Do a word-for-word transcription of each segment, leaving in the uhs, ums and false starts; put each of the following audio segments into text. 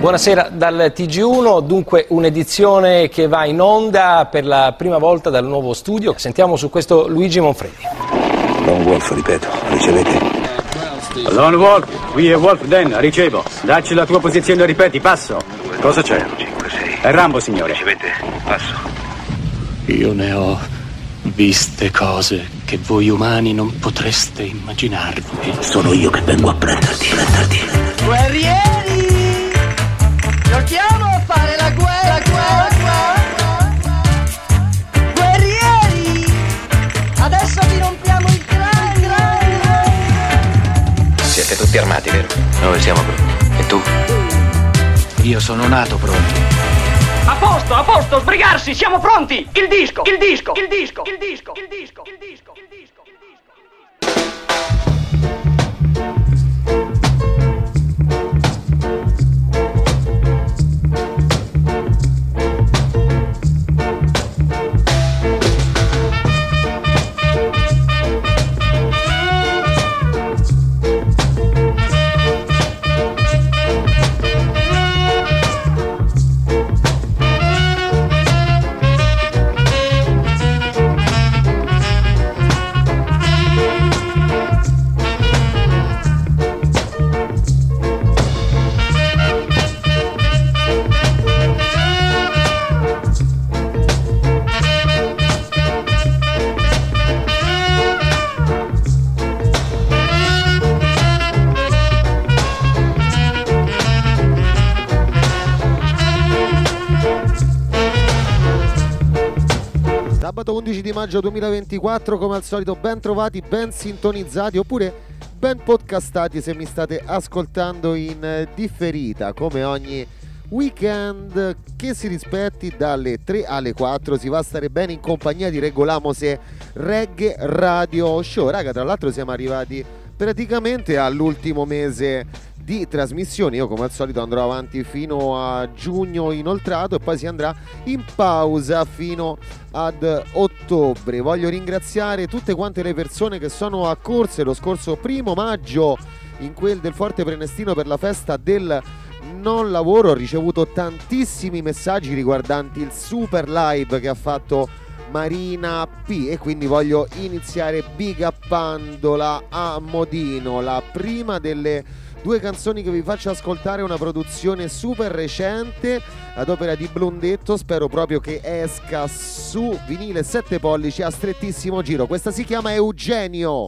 Buonasera dal T G uno, dunque un'edizione che va in onda per la prima volta dal nuovo studio. Sentiamo su questo Luigi Monfredi. Lone Wolf, ripeto, ricevete? Lone Wolf, qui è Wolf Den, ricevo. Dacci la tua posizione e ripeti, passo. Cosa c'è? cinque sei. È Rambo, signore. Ricevete? Passo. Io ne ho viste cose che voi umani non potreste immaginarvi. Sono io che vengo a prenderti, prenderti. Guerrieri! Giochiamo a fare la guerra, guerra, guerra! Guerrieri! Adesso vi rompiamo il cranio! Siete tutti armati, vero? Noi siamo pronti. E tu? Io sono nato pronto. A posto, a posto, sbrigarsi, siamo pronti! Il disco, il disco, il disco, il disco, il disco, il disco, il disco, il disco. Sabato undici di maggio duemilaventiquattro, come al solito ben trovati, ben sintonizzati oppure ben podcastati se mi state ascoltando in differita. Come ogni weekend che si rispetti dalle tre alle quattro si va a stare bene in compagnia di Regolamose Reggae Radio Show. Raga, tra l'altro siamo arrivati praticamente all'ultimo mese di trasmissioni. Io come al solito andrò avanti fino a giugno inoltrato e poi si andrà in pausa fino ad ottobre. Voglio ringraziare tutte quante le persone che sono accorse lo scorso primo maggio in quel del Forte Prenestino per la festa del non lavoro. Ho ricevuto tantissimi messaggi riguardanti il super live che ha fatto Marina P e quindi voglio iniziare big uppandola a modino. La prima delle due canzoni che vi faccio ascoltare è una produzione super recente ad opera di Blondetto, spero proprio che esca su vinile sette pollici a strettissimo giro. Questa si chiama Eugenio.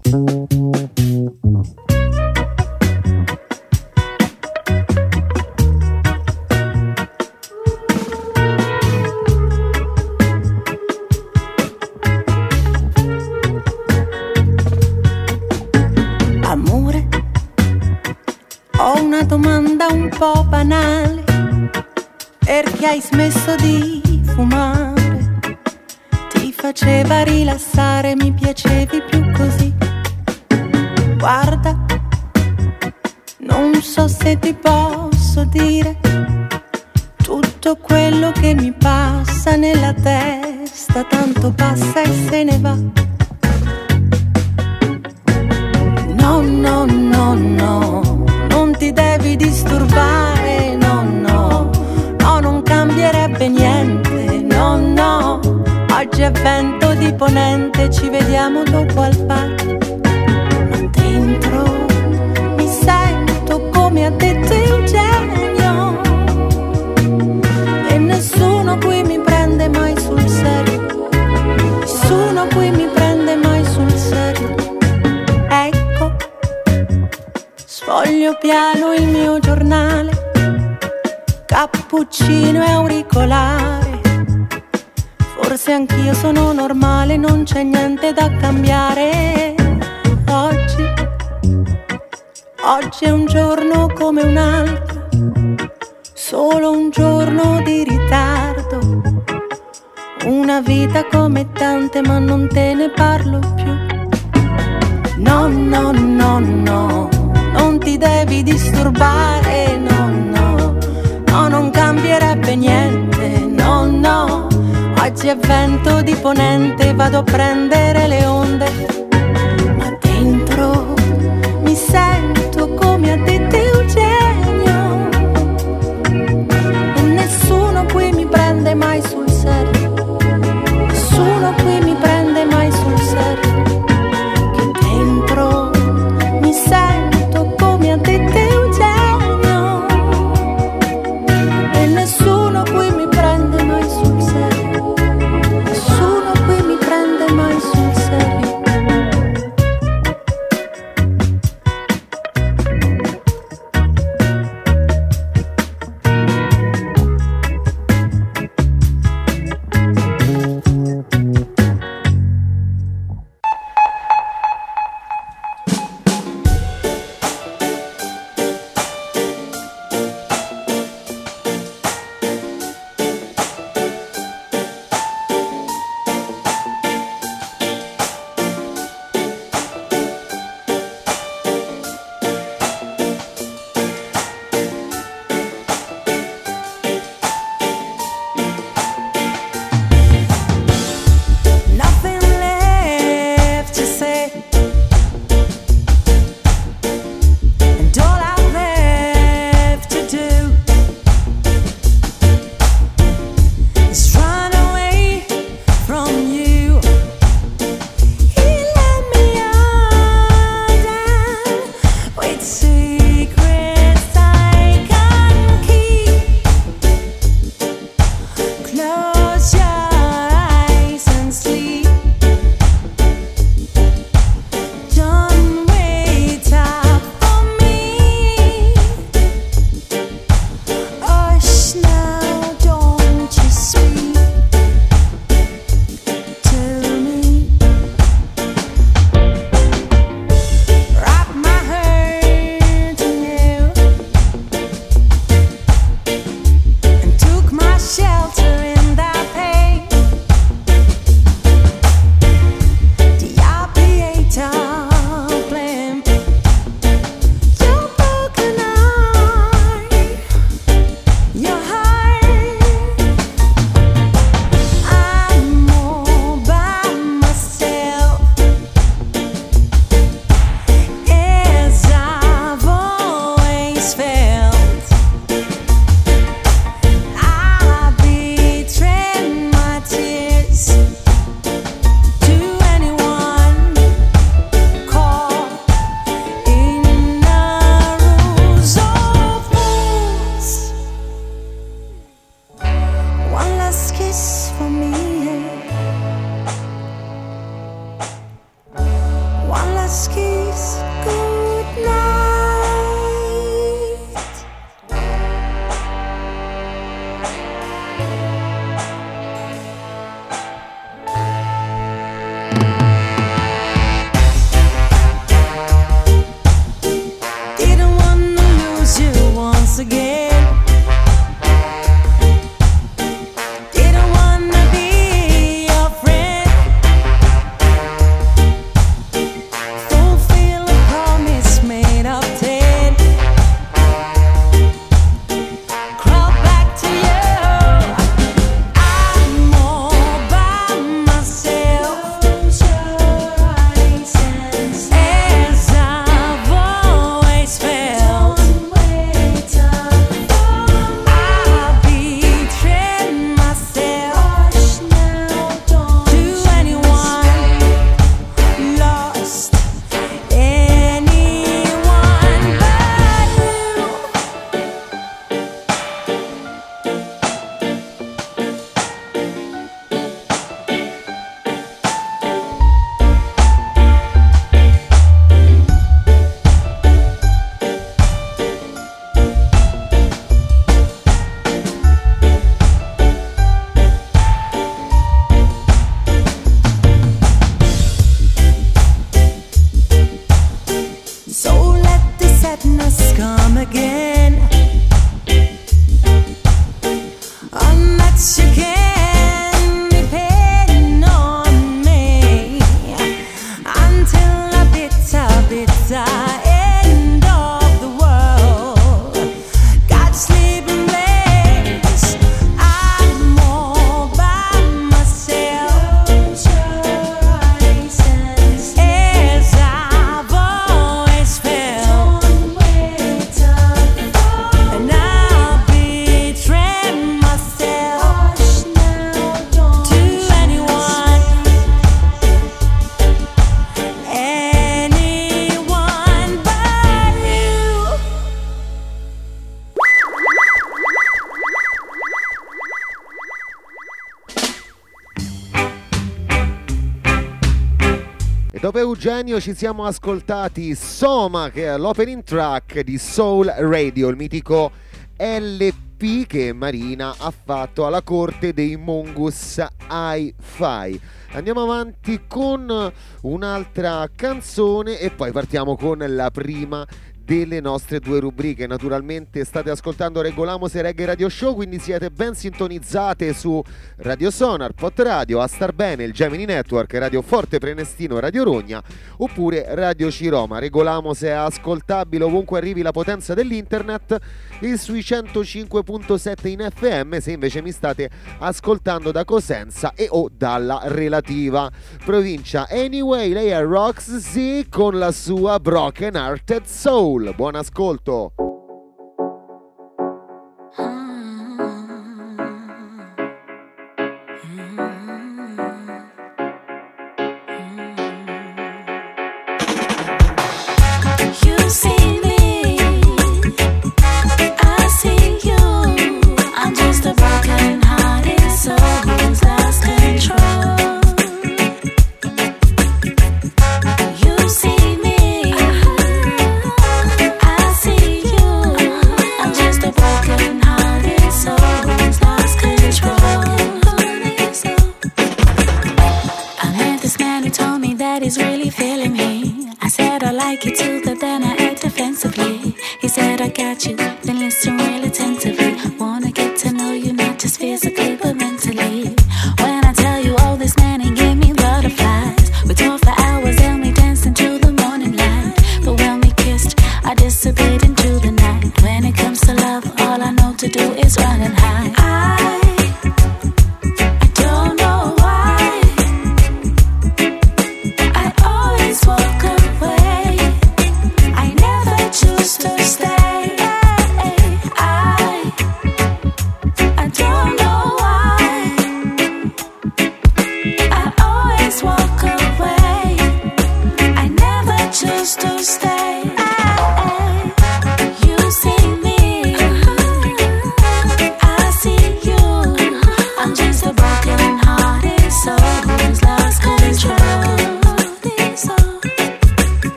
Ho una domanda un po' banale, perché hai smesso di fumare? Ti faceva rilassare, mi piacevi più così. Guarda, non so se ti posso dire tutto quello che mi passa nella testa, tanto passa e se ne va. No, no, no, no, non ti devi disturbare, no, no, no, non cambierebbe niente, no, no, oggi è vento di ponente, ci vediamo dopo al bar. Ma dentro mi sento come ha detto Eugenio e nessuno qui mi prende mai sul serio, nessuno qui mi prende mai sul serio. Ecco, sfoglio piano il mio giornale, cappuccino e auricolare. Forse anch'io sono normale, non c'è niente da cambiare. Oggi, oggi è un giorno come un altro, solo un giorno di ritardo. Una vita come tante, ma non te ne parlo più. No, no, no, no, non ti devi disturbare, no, no, no, non cambierebbe niente, no, no, oggi è vento di ponente, vado a prendere le onde, ma dentro mi sento come ha detto Eugenio mai sul serio, nessuno qui mi prende mai sul serio, che dentro mi sento come ha detto Eugenio, e nessuno qui mi prende mai sul serio, nessuno qui mi prende mai sul serio. Again, didn't wanna be E dopo Eugenio ci siamo ascoltati Soma, che è l'opening track di Soul Radio, il mitico L P che Marina ha fatto alla corte dei Mongoose Hi-Fi. Andiamo avanti con un'altra canzone e poi partiamo con la prima delle nostre due rubriche. Naturalmente state ascoltando Regolamos e Reggae Radio Show, quindi siete ben sintonizzate su Radio Sonar, Pot Radio, A Star Bene, il Gemini Network, Radio Forte Prenestino, Radio Rogna oppure Radio Ciroma. Regolamos è ascoltabile ovunque arrivi la potenza dell'internet e sui centocinque virgola sette in F M se invece mi state ascoltando da Cosenza e o dalla relativa provincia. Anyway, lei è Roxy con la sua Broken Hearted Soul. Buon ascolto.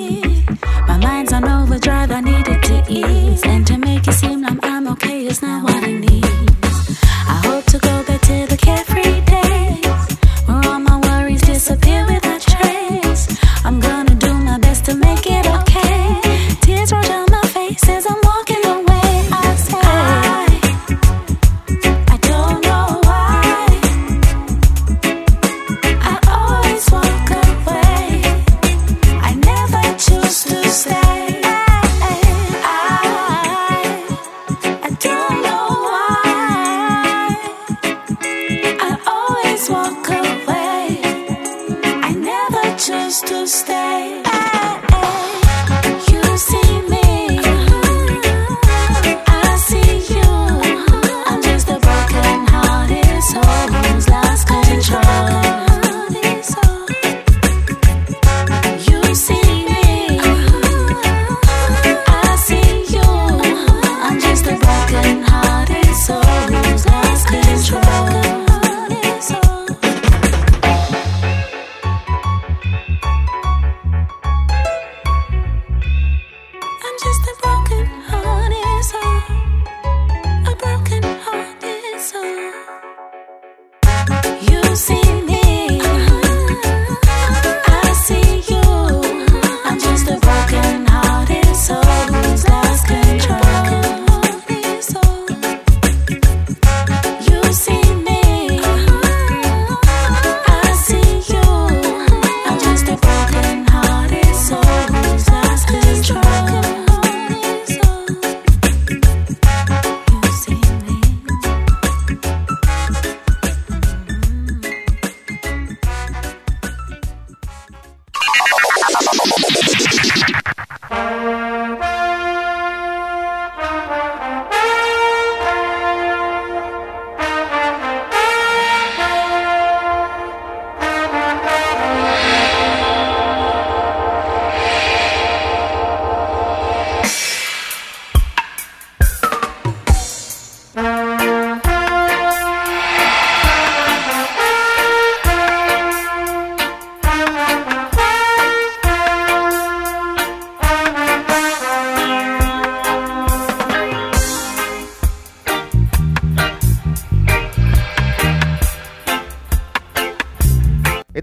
My mind's on overdrive, I need it to ease. And to make it seem like I'm okay is not what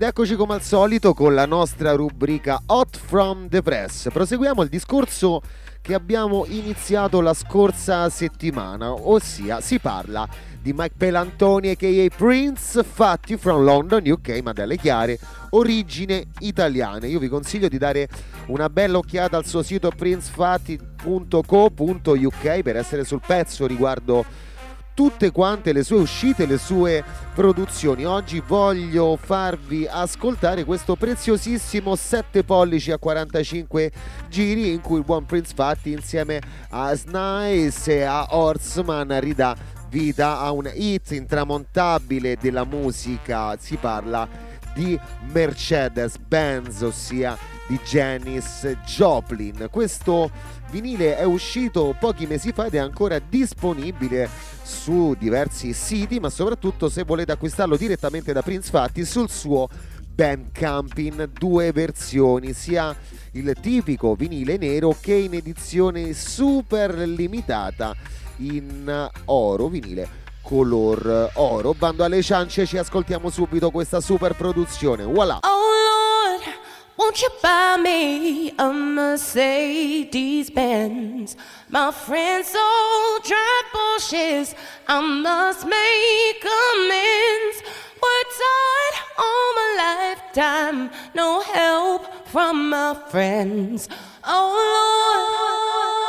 Rieccoci come al solito con la nostra rubrica Hot from the Press. Proseguiamo il discorso che abbiamo iniziato la scorsa settimana, ossia si parla di Mike Pelantoni a k a. Prince, fatti from London, U K, ma dalle chiare origine italiane. Io vi consiglio di dare una bella occhiata al suo sito prince fatti punto co punto u k per essere sul pezzo riguardo tutte quante le sue uscite, le sue produzioni. Oggi voglio farvi ascoltare questo preziosissimo sette pollici a quarantacinque giri in cui il buon Prince Fatti insieme a Snice e a Horseman ridà vita a un hit intramontabile della musica. Si parla di Mercedes-Benz, ossia di Janis Joplin. Questo vinile è uscito pochi mesi fa ed è ancora disponibile su diversi siti, ma soprattutto se volete acquistarlo direttamente da Prince Fatti sul suo Bandcamp in due versioni, sia il tipico vinile nero che in edizione super limitata in oro, vinile color oro. Bando alle ciance, ci ascoltiamo subito questa super produzione. Voilà! Oh Lord, won't you buy me a Mercedes-Benz? My friends all drive Porsches, I must make amends. Worked hard all my lifetime, no help from my friends. Oh Lord.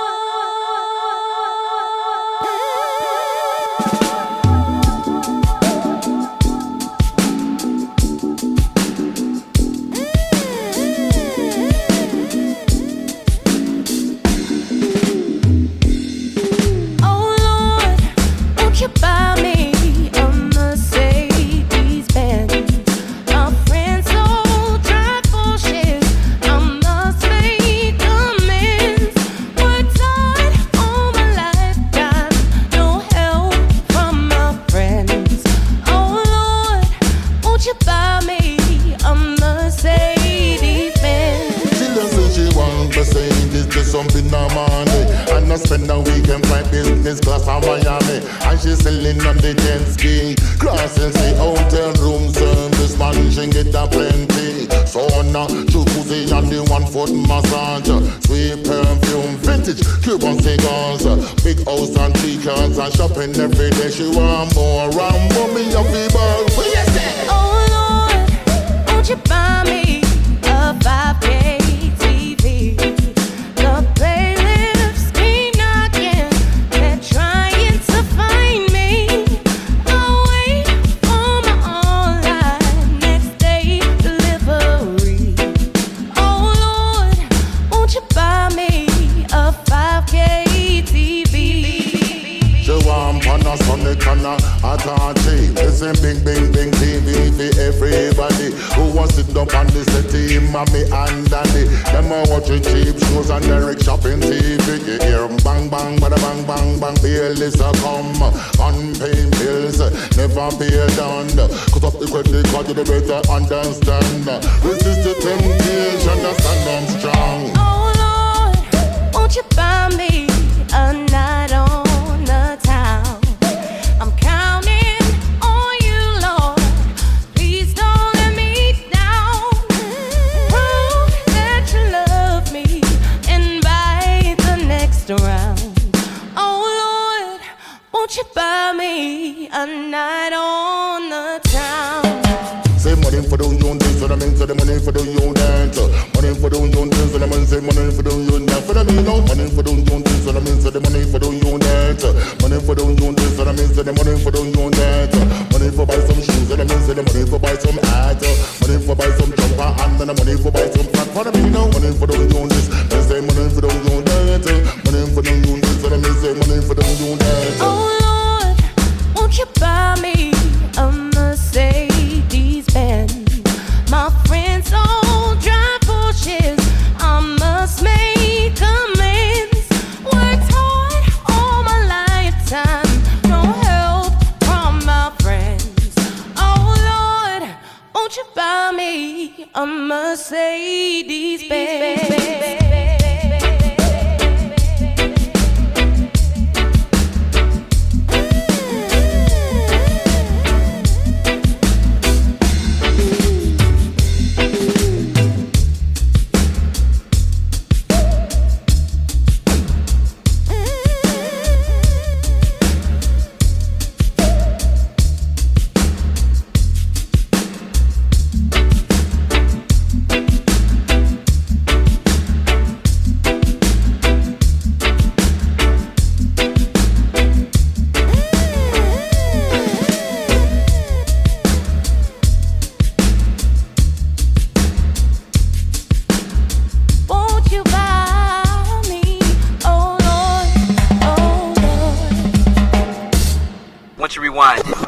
You buy me a Mercedes-Benz. My friends all drive Porsches, I must make amends. Worked hard all my lifetime, no help from my friends. Oh Lord, won't you buy me a Mercedes-Benz? She does say she want Mercedes, just something no money. And I spend a weekend flight business class on Miami. And she's selling on the jet ski. Crossing the hotel room service, man, she get a plenty. So now, jacuzzi and the one foot massage. Sweet perfume, vintage Cuban cigars. Big house and three cars and shopping every day. She want more and mommy of the bar. Oh Lord, won't you buy me a five K T V? The bailiffs keep knocking, they're trying to find me. I'll wait for my online next day delivery. Oh Lord, won't you buy me a five K T V? She want Panasonic and a Hitachi. Listen, bing, bing, bing, T V for everybody who wants to sit up on the settee, mommy and daddy. Them are watching cheap shows and Derek shopping T V. You hear 'em bang, bang, bada bang, bang, bang. Bailiffs a come, unpaid bills, never pay down. Cut up the credit card, you better understand. Resist the temptation, stand on strong. Oh Lord, won't you buy me a night on the town? I'm counting on you, Lord. Please don't let me down. Prove that you love me. Invite the next round. Oh Lord, won't you buy me a night on the town? Say money for the young dance, and I mean say the money for the young dance. Money for the young dance, and I mean say money for the young dance. For the me no money for the young dance, and I mean say the money for the young dance. Money for the young dance, and I mean say the money for the young dance. Money for buy some shoes, and I mean say the money for buy some hat. Money for buy some jumper, and then the money for buy some flat. For the me no money for the young dance, and say money for the young dance. Money for the young dance, and I mean say money for the young dance. Oh Lord, won't you buy me a Mercedes-Benz? My friends all drive Porsches, I must make amends. Worked hard all my lifetime, no help from my friends. Oh Lord, won't you buy me a Mercedes-Benz? don't you rewind it?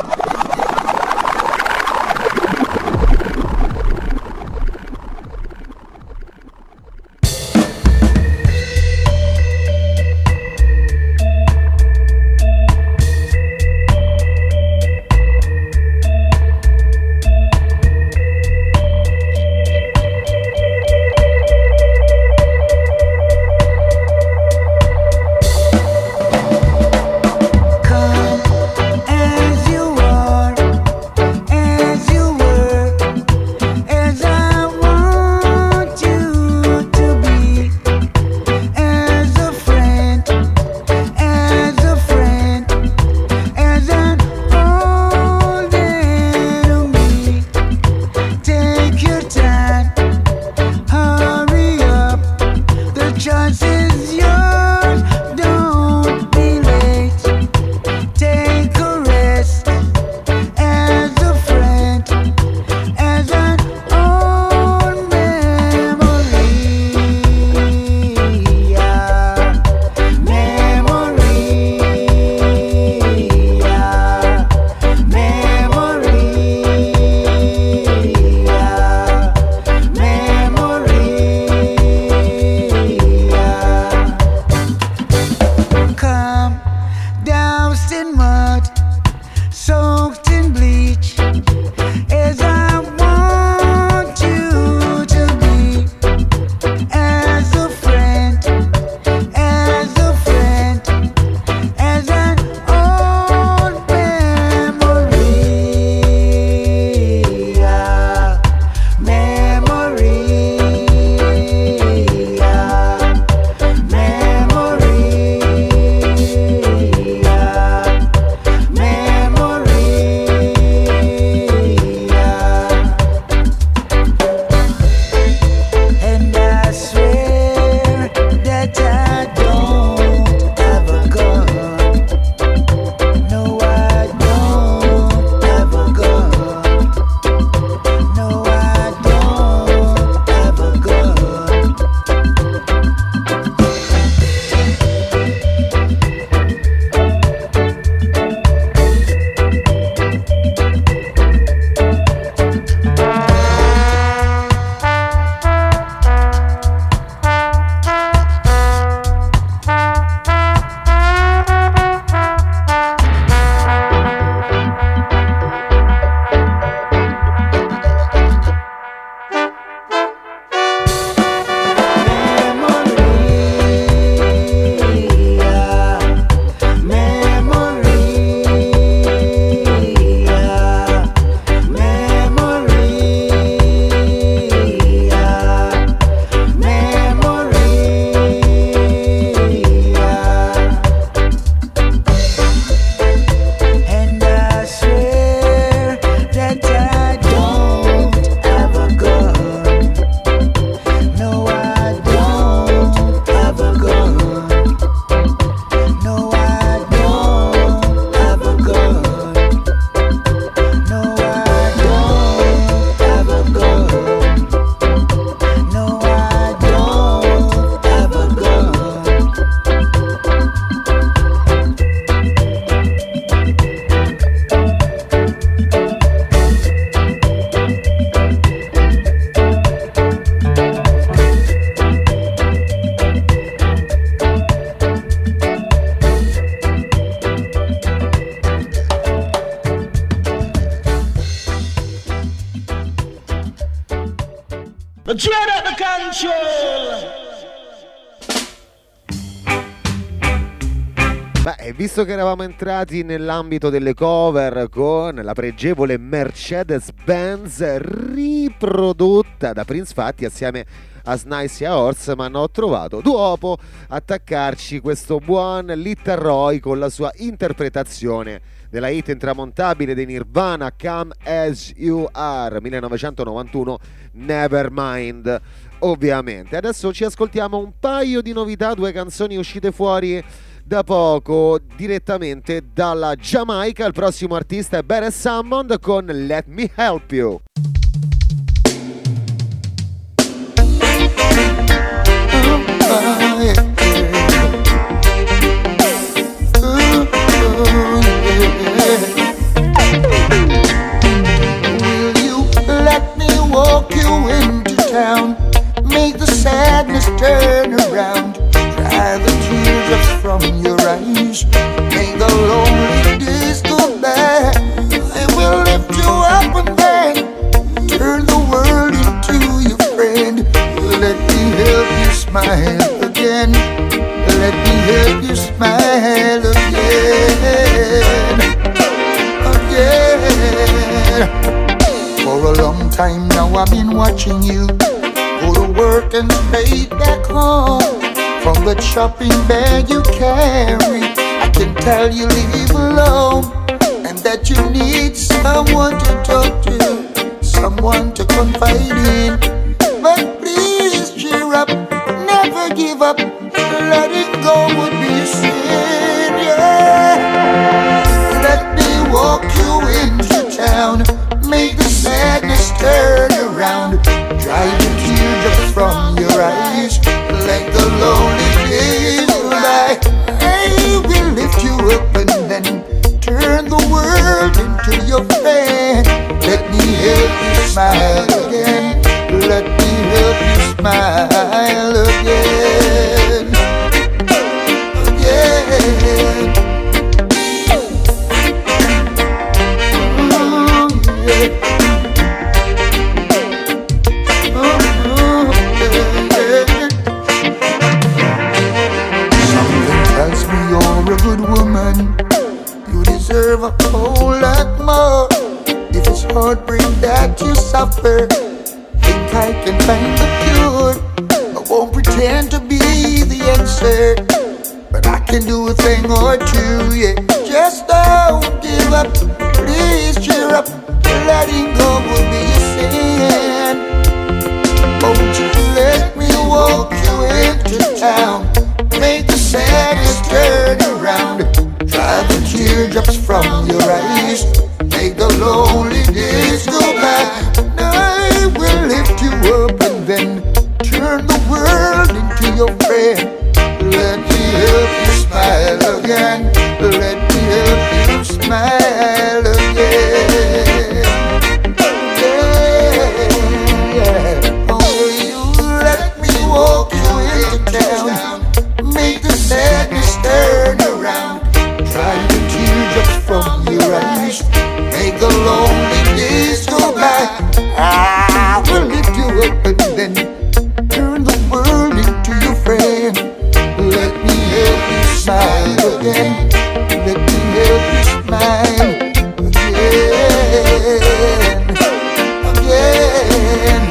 Dread at the control. Beh, visto che eravamo entrati nell'ambito delle cover con la pregevole Mercedes-Benz riprodotta da Prince Fatti assieme a Snice e a Horseman, ho trovato dopo attaccarci questo buon Little Roy con la sua interpretazione della hit intramontabile dei Nirvana, Come As You Are, millenovecentonovantuno, Nevermind, ovviamente. Adesso ci ascoltiamo un paio di novità, due canzoni uscite fuori da poco direttamente dalla Giamaica. Il prossimo artista è Beres Hammond con Let Me Help You. Oh, yeah. Oh, oh, yeah. time now I've been watching you go to work and straight back home. From the shopping bag you carry, I can tell you live alone, and that you need someone to talk to, someone to confide in. But please cheer up, never give up. Letting go would be a sin, yeah. Let me walk you into town, make the sadness turn around, dry the teardrops from your eyes, let the lonely days go by. I will lift you up and then turn the world into your friend. Let me help you smile again, let me help you smile again, again. You're a good woman, you deserve a whole lot more. If it's heartbreak that you suffer, think I can find the cure. I won't pretend to be the answer, but I can do a thing or two, yeah. Just don't give up, please cheer up. Letting go will be a sin. Won't you let me walk you into town, make the sadness turn around, dry the teardrops from your eyes, make the lonely days go by. I will lift you up and then turn the world into your friend. Let me help you smile again, let me help you smile again. Yeah. Oh, you let me walk you into town, make the sadness turn around, dry the teardrops from your eyes, make the lonely days go by. I will lift you up and then turn the world into your friend. Let me help you smile again, let me help you smile again, again.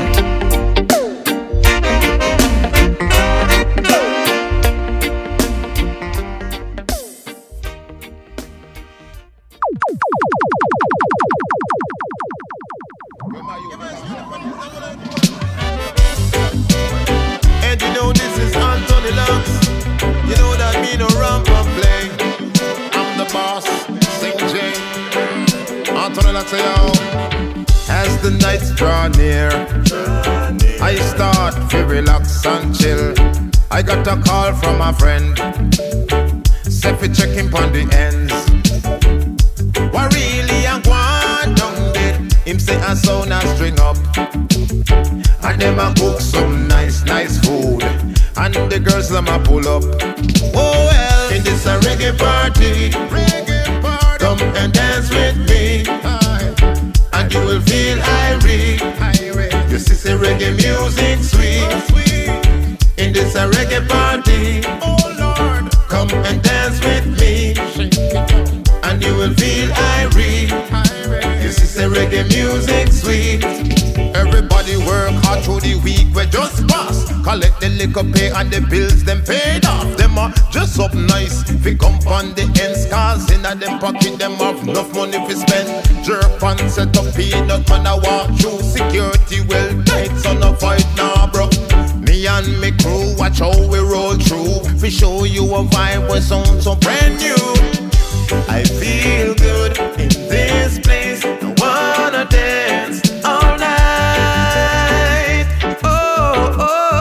And you know this is Anthony Lux. You know that me no ramp and play. I'm the boss, Saint J. Anthony Lux, yo. As the nights draw near, I start to relax and chill. I got a call from a friend, said fi check him on the ends. What really I'm going down there? Him say I sound a string up, and them a cook some nice, nice food, and the girls them a pull up. Oh well, in this a reggae party, reggae party. Come and dance with me, and you will feel irate. You see, say reggae music sweet. In this a reggae party, oh Lord, come and dance with me, and you will feel irate. You see, say reggae music sweet. Everybody work hard through the week, we just pass. Collect the liquor pay and the bills them paid off. Them are just up nice, fi come on the ends. Cause in a them pocket them have enough money fi spend. Jerk and set up peanut man I walk through. Security well tight, so no fight now bro. Me and me crew watch how we roll through. Fi show you a vibe we sound so brand new. I feel good in this place, I wanna dance all night. Oh,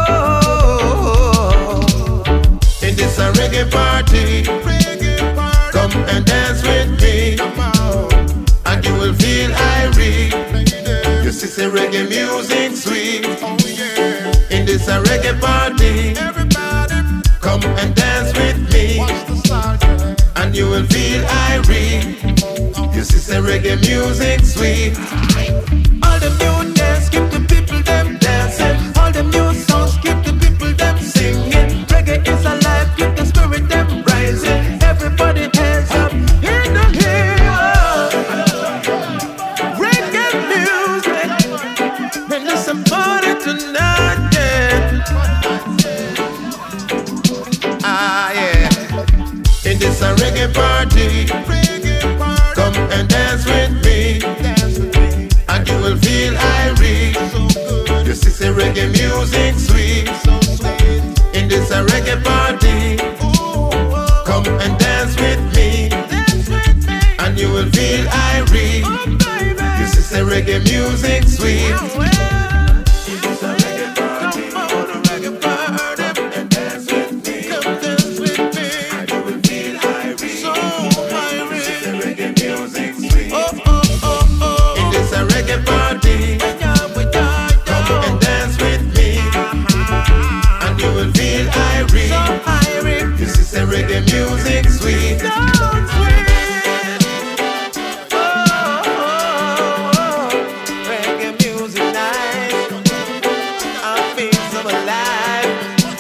oh, oh. In this a reggae party, reggae party. Come and dance with me, and you will feel irate. You see, say reggae music sweet. Oh, yeah. In this a reggae party, everybody come and dance with me. Watch the star, yeah. And you will feel irate. You see, say reggae music sweet. All them new dance, keep the people them dancing. All them new songs, keep the people them singing. Reggae is alive, keep the spirit them rising. Everybody hands up in the air. Reggae music. reggae music sweet. Reggae music sweet, so sweet. Oh, oh, oh. Reggae music nice. I feel so alive.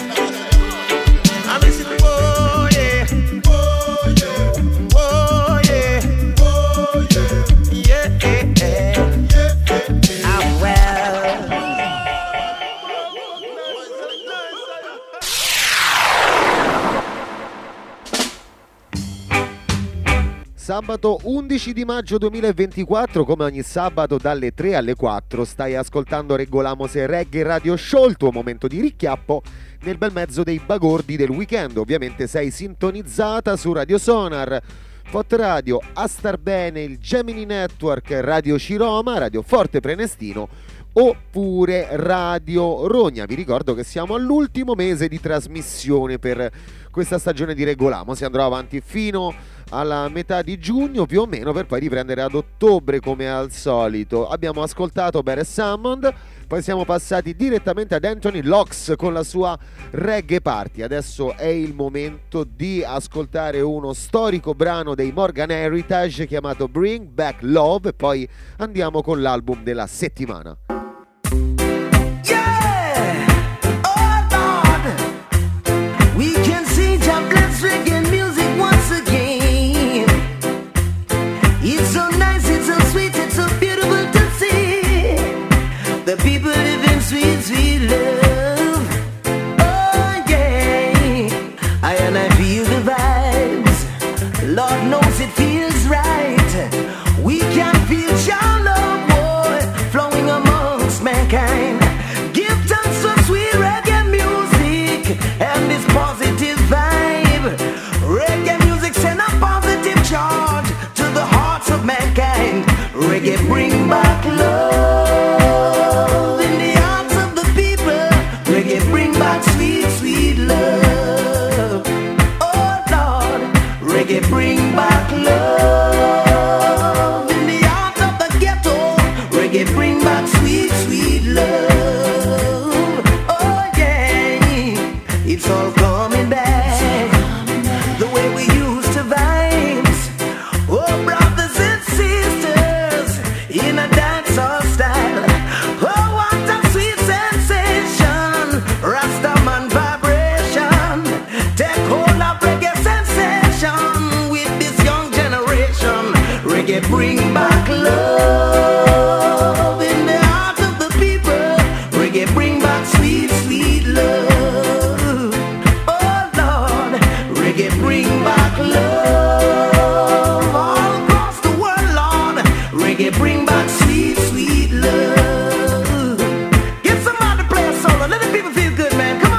I miss it, oh yeah, oh yeah, oh yeah, oh yeah, yeah, yeah, yeah. I'm well. Sabato undici di maggio duemilaventiquattro, come ogni sabato dalle tre alle quattro, stai ascoltando Reggolamos e Reggae Radio Show, il tuo momento di richiappo nel bel mezzo dei bagordi del weekend. Ovviamente sei sintonizzata su Radio Sonar, Pot Radio, Astar Bene, il Gemini Network, Radio Ciroma, Radio Forte Prenestino oppure Radio Rogna. Vi ricordo che siamo all'ultimo mese di trasmissione per questa stagione di Reggolamos, si andrà avanti fino alla metà di giugno più o meno, per poi riprendere ad ottobre come al solito. Abbiamo ascoltato Beres Salmond, poi siamo passati direttamente ad Anthony Locks con la sua Reggae Party. Adesso è il momento di ascoltare uno storico brano dei Morgan Heritage chiamato Bring Back Love e poi andiamo con l'album della settimana. The people live in sweet, sweet love. Oh yeah, I and I feel the vibes. Lord knows it feels right. We can feel your love, boy, flowing amongst mankind. Give thanks for sweet reggae music and this positive vibe. Reggae music send a positive charge to the hearts of mankind. Reggae bring back love. Bring back love in the heart of the ghetto. Reggae bring back sweet, sweet love. Oh yeah, it's all coming back the way we used to vibes. Oh brothers and sisters in a dancehall style. Oh what a sweet sensation, Rastaman vibration. Take hold of reggae sensation. Reggae bring back love in the heart of the people. Reggae bring back sweet, sweet love. Oh Lord, reggae bring back love all across the world, Lord. Reggae bring back sweet, sweet love. Get somebody to play a solo, let the people feel good, man. Come on.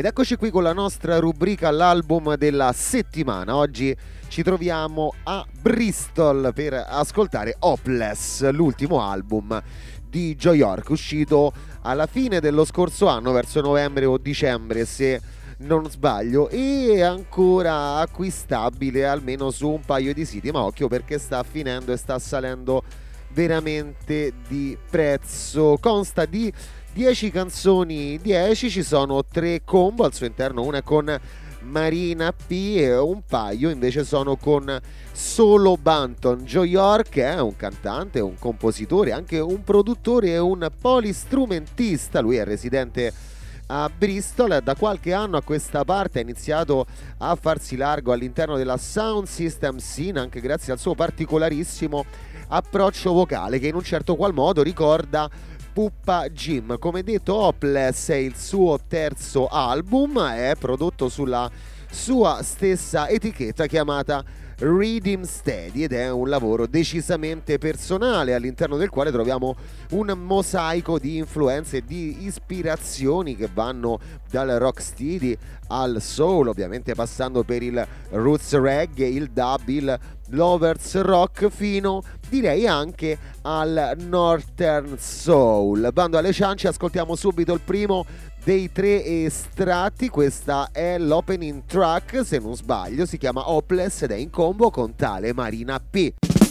Ed eccoci qui con la nostra rubrica l'album della settimana. Oggi ci troviamo a Bristol per ascoltare Hopeless, l'ultimo album di Joe York, uscito alla fine dello scorso anno, verso novembre o dicembre se non sbaglio, e ancora acquistabile almeno su un paio di siti, ma occhio perché sta finendo e sta salendo veramente di prezzo. Consta di dieci canzoni, dieci, ci sono tre combo al suo interno, una con Marina P e un paio invece sono con Solo Banton. Joe York è un cantante, un compositore, anche un produttore e un polistrumentista. Lui è residente a Bristol, da qualche anno a questa parte ha iniziato a farsi largo all'interno della sound system scene, anche grazie al suo particolarissimo approccio vocale che in un certo qual modo ricorda Puppa Jim. Come detto, Hopeless è il suo terzo album, è prodotto sulla sua stessa etichetta chiamata Rhythm Steady ed è un lavoro decisamente personale all'interno del quale troviamo un mosaico di influenze e di ispirazioni che vanno dal rocksteady al soul, ovviamente passando per il roots reggae, il dub, il lovers rock, fino direi anche al northern soul. Bando alle ciance, ascoltiamo subito il primo dei tre estratti. Questa è l'opening track, se non sbaglio si chiama Hopeless ed è in combo con tale Marina P.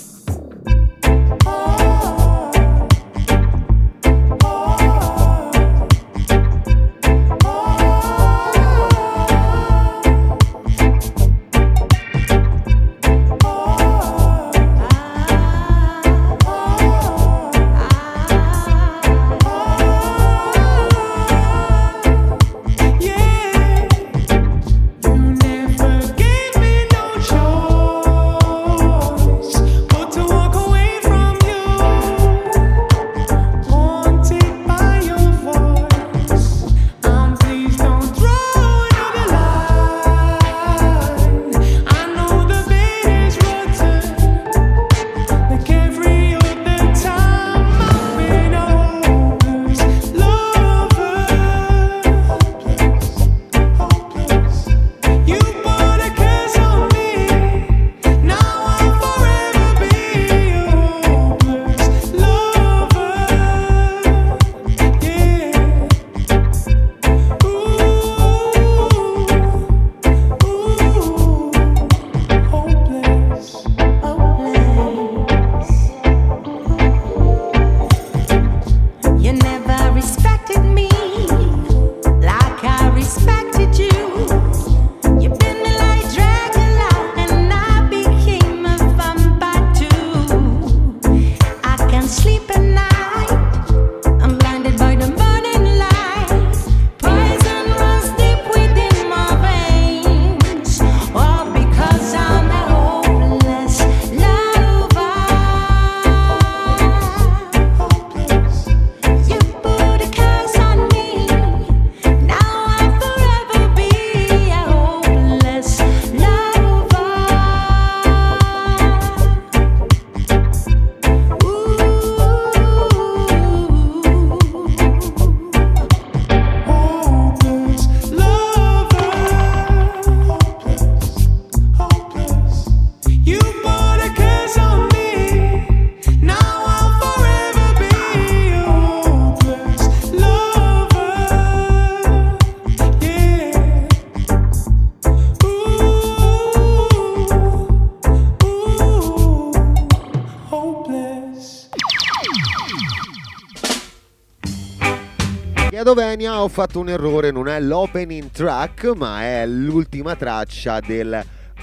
Slovenia ho fatto un errore, non è l'opening track ma è l'ultima traccia del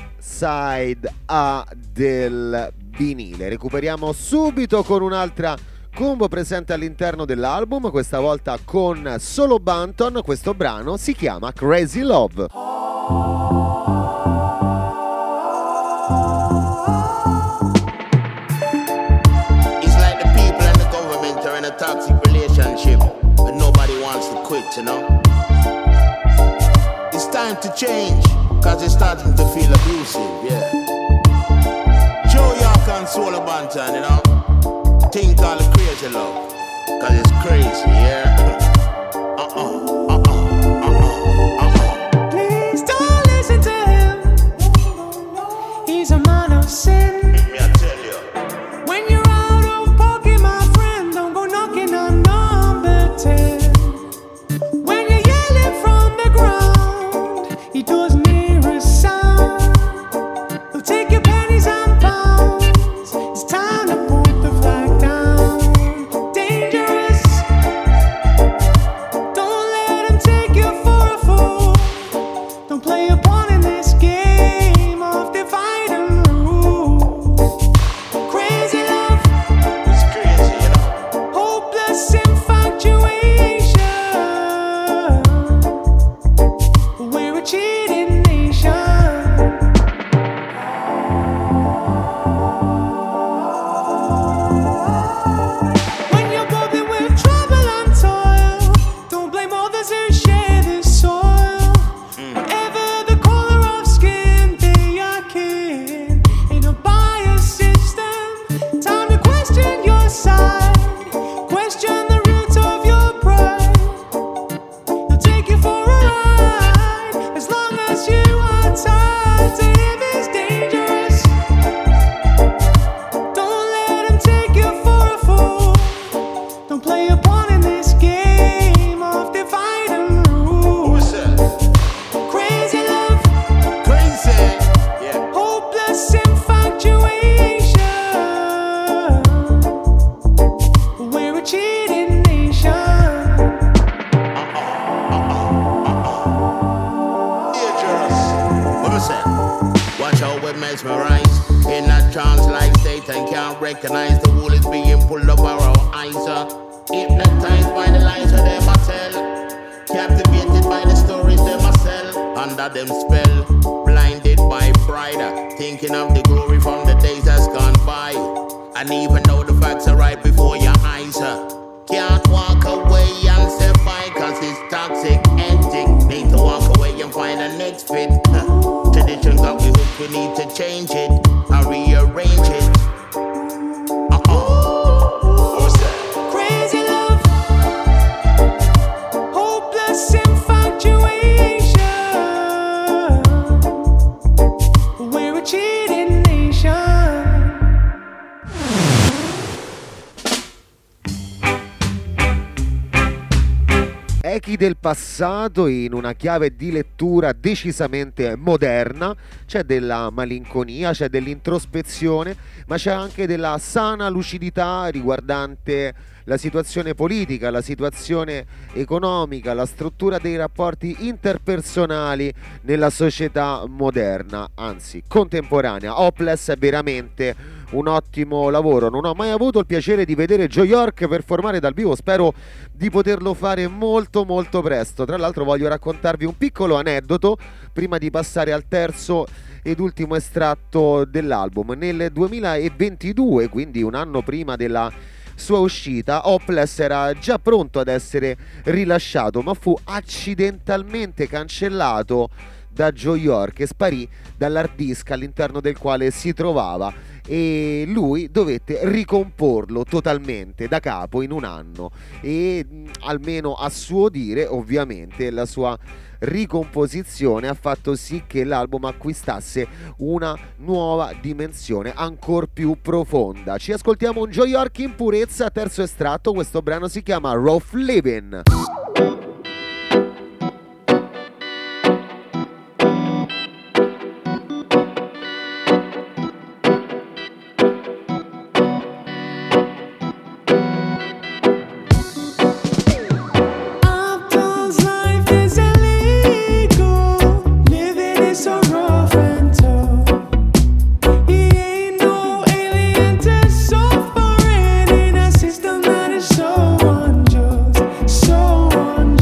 side A del vinile. Recuperiamo subito con un'altra combo presente all'interno dell'album, questa volta con Solo Banton. Questo brano si chiama Crazy Love. It's like the people and the government are in a toxic relationship and nobody wants to quit, you know. It's time to change cause it's starting to feel abusive, yeah. Joe York and Solo Banton, you know. Think all the crazy love, cause it's crazy, yeah. Uh-uh, uh-uh, uh-uh, uh-uh. she's a man of sin. Me I tell you. When you're out of pocket, my friend, don't go knocking on number ten. When you're yelling from the ground, it doesn't hear a sound. They'll take your pennies and pounds. It's time to put the flag down. Dangerous. Don't let them take you for a fool. Don't play a pawn in this game of divide and rule. Crazy love. It's crazy, you know. Hopeless infatuation. We're a cheating nation. When you're bubbling with trouble and toil, don't blame others who share the soil. Whatever the color of skin, they are kin in a biased system. Time to question your side, question the roots of your pride. They'll take you for a ride as long as you are tied to him. Is dangerous. Don't let him take you for a fool. Don't play a pawn in this game of divide and rule. Who's that? Crazy love, Crazy. Yeah. hopeless infatuation. We're a cheating nation. Dangerous. What was that? Watch how we mesmerize in a trance-like state and can't recognize the wool is being pulled over our eyes. uh. Hypnotized by the lies of them I tell, captivated by the stories them I sell. Under them spell, blinded by pride, uh, thinking of the glory from the days that's gone by. And even though the facts are right before your eyes, uh, can't walk away and say bye, cause it's toxic, hectic. Need to walk away and find the next fit. Uh, traditions of the hook, we need to change it and rearrange it. Uh-oh. What's that? Crazy love, hopeless infatuation. We're a cheating nation. Echi del passato in una chiave di lettura decisamente moderna. C'è della malinconia, c'è dell'introspezione, ma c'è anche della sana lucidità riguardante la situazione politica, la situazione economica, la struttura dei rapporti interpersonali nella società moderna, anzi contemporanea. Hopeless è veramente un ottimo lavoro. Non ho mai avuto il piacere di vedere Joe York performare dal vivo, spero di poterlo fare molto molto presto. Tra l'altro voglio raccontarvi un piccolo aneddoto prima di passare al terzo ed ultimo estratto dell'album. Nel duemilaventidue, quindi un anno prima della sua uscita, Hopeless era già pronto ad essere rilasciato, ma fu accidentalmente cancellato da Joe York e sparì dall'hard disk all'interno del quale si trovava, e lui dovette ricomporlo totalmente da capo in un anno. E almeno a suo dire, ovviamente, la sua ricomposizione ha fatto sì che l'album acquistasse una nuova dimensione ancor più profonda. Ci ascoltiamo un Joe York in purezza, terzo estratto. Questo brano si chiama Rough Living. So unjust, so unjust.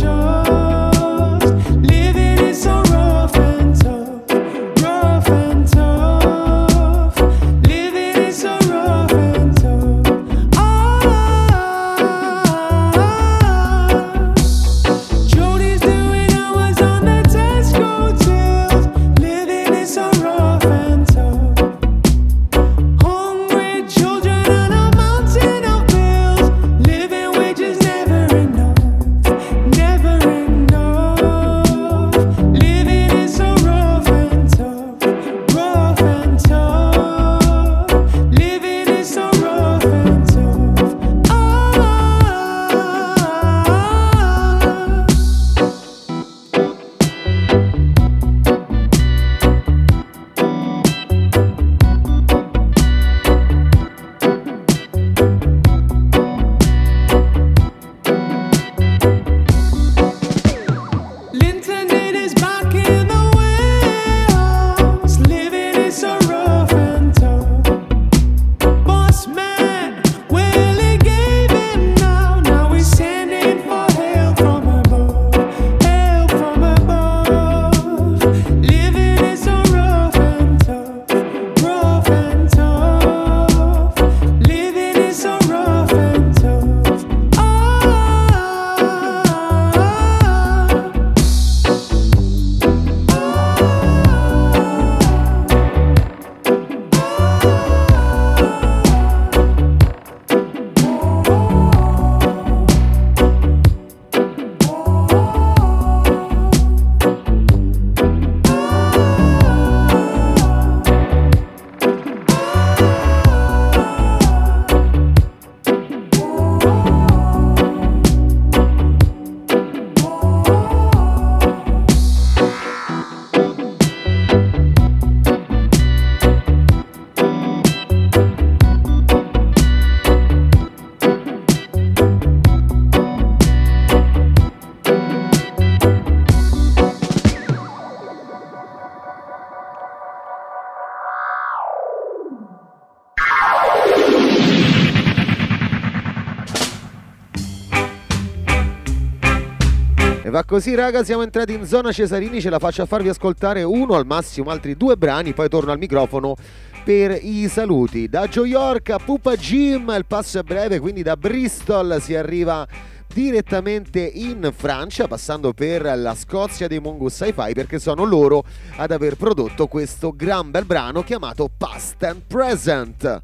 E va così, raga, siamo entrati in zona Cesarini, ce la faccio a farvi ascoltare uno, al massimo altri due brani, poi torno al microfono per i saluti. Da New York a Pupa Jim, il passo è breve, quindi da Bristol si arriva direttamente in Francia, passando per la Scozia dei Mongoose Sci-Fi, perché sono loro ad aver prodotto questo gran bel brano chiamato Past and Present.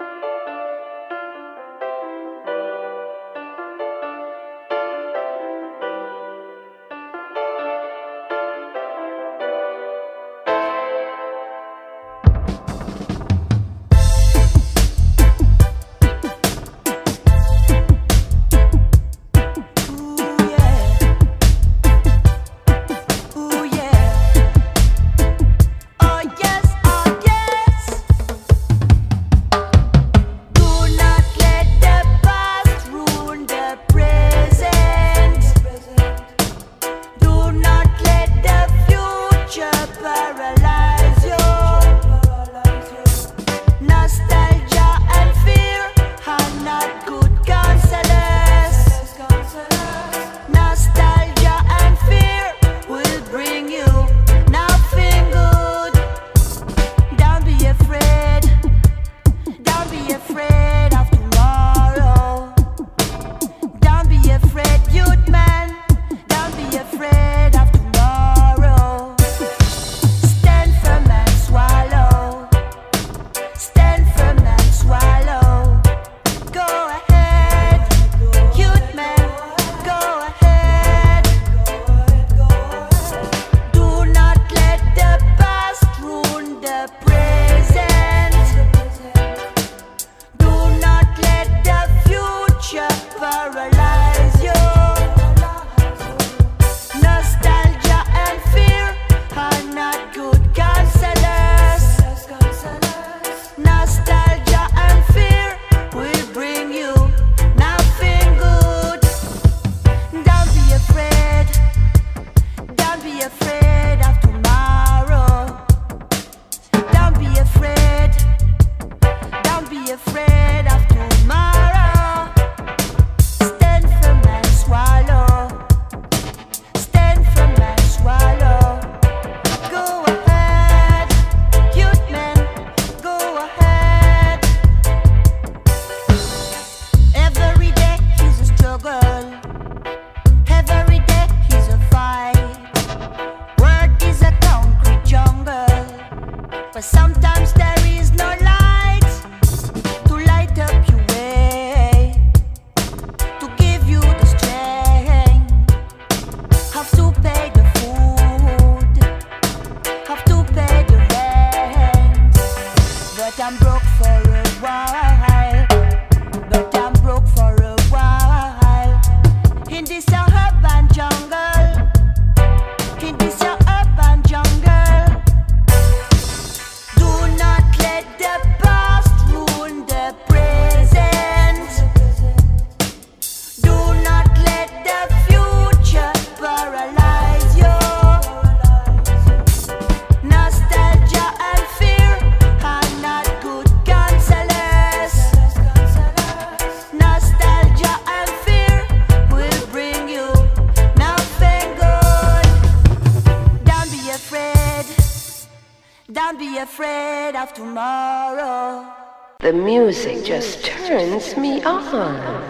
The music just turns me on.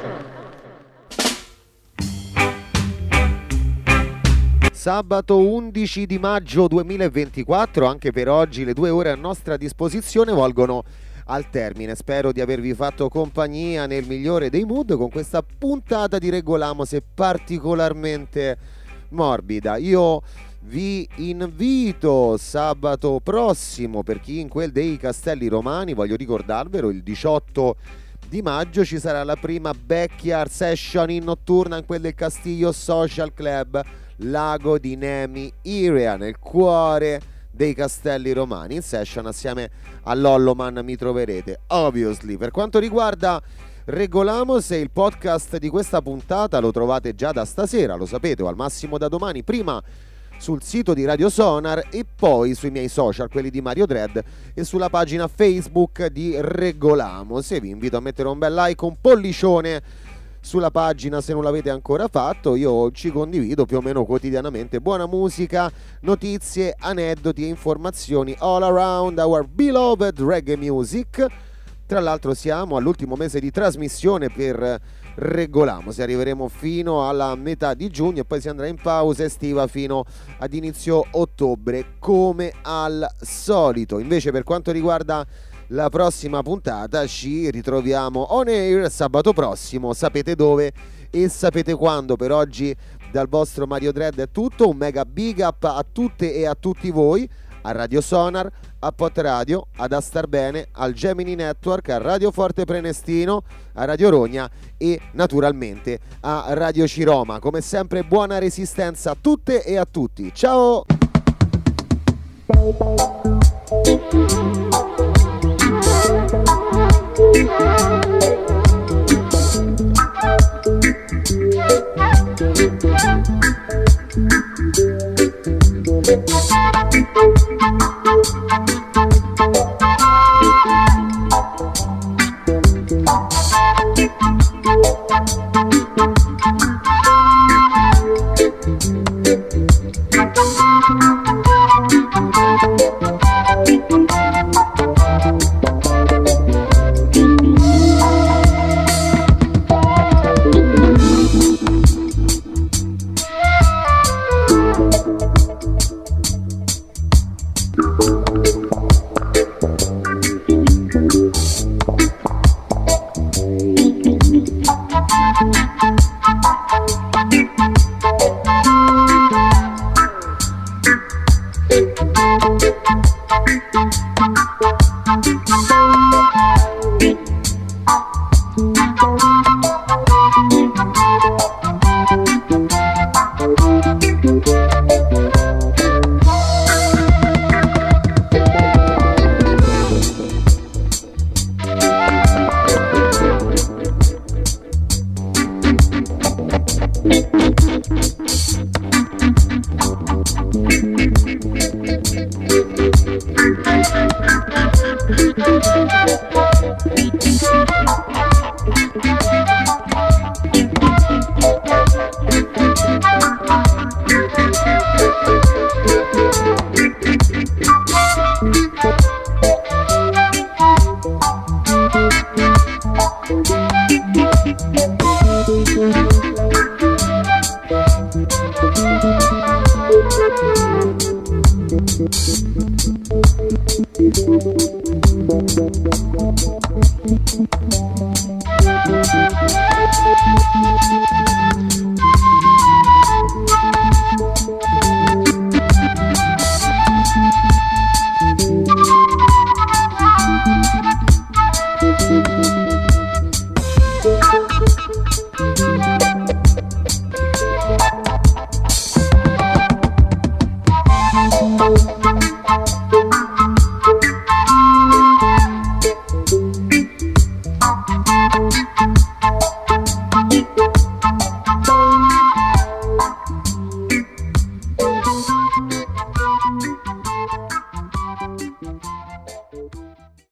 Sabato undici di maggio duemilaventiquattro, anche per oggi le due ore a nostra disposizione volgono al termine. Spero di avervi fatto compagnia nel migliore dei mood con questa puntata di Regolamos particolarmente morbida. Io vi invito sabato prossimo, per chi in quel dei Castelli Romani, voglio ricordarvelo, il diciotto di maggio ci sarà la prima Backyard Session in notturna in quel del Castiglio Social Club Lago di Nemi Irea, nel cuore dei Castelli Romani. In session assieme a Lolloman mi troverete, obviously. Per quanto riguarda Regolamos, il podcast di questa puntata lo trovate già da stasera, lo sapete, o al massimo da domani, prima sul sito di Radio Sonar e poi sui miei social, quelli di Mario Dread, e sulla pagina Facebook di Regolamos. E vi invito a mettere un bel like, un pollicione sulla pagina se non l'avete ancora fatto. Io ci condivido più o meno quotidianamente buona musica, notizie, aneddoti e informazioni all around our beloved reggae music. Tra l'altro siamo all'ultimo mese di trasmissione per Reggolamo, se arriveremo fino alla metà di giugno e poi si andrà in pausa estiva fino ad inizio ottobre come al solito. Invece per quanto riguarda la prossima puntata ci ritroviamo on air sabato prossimo, sapete dove e sapete quando. Per oggi dal vostro Mario Dread è tutto, un mega big up a tutte e a tutti voi, a Radio Sonar, a Pot Radio, ad Astarbene, al Gemini Network, a Radio Forte Prenestino, a Radio Rogna e naturalmente a Radio Ciroma. Come sempre buona resistenza a tutte e a tutti. Ciao!